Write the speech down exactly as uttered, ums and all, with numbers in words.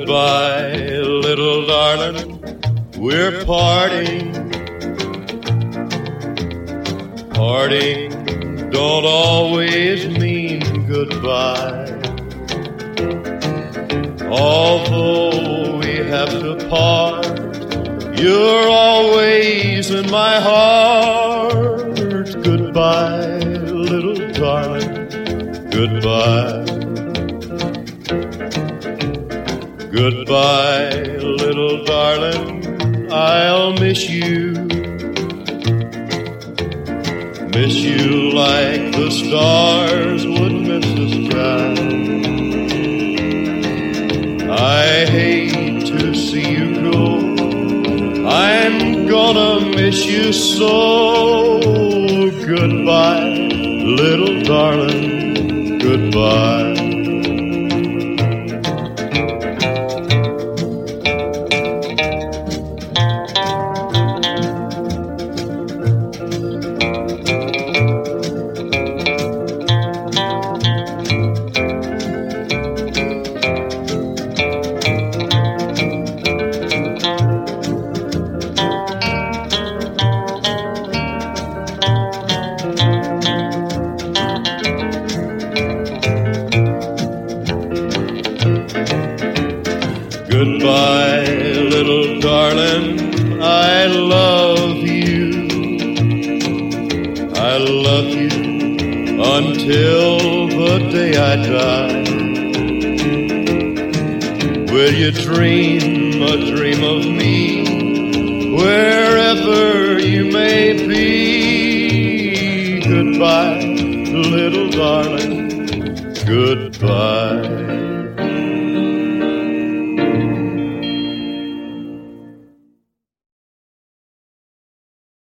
Goodbye, little darling, we're parting. Parting don't always mean goodbye. Although we have to part, you're always in my heart. Goodbye, little darling, goodbye. Goodbye, little darling, I'll miss you. Miss you like the stars would miss the sky. I hate to see you go, I'm gonna miss you so. Goodbye, little darling, goodbye. Goodbye, little darling, I love you. I love you until the day I die. Will you dream a dream of me wherever you may be? Goodbye, little darling, goodbye.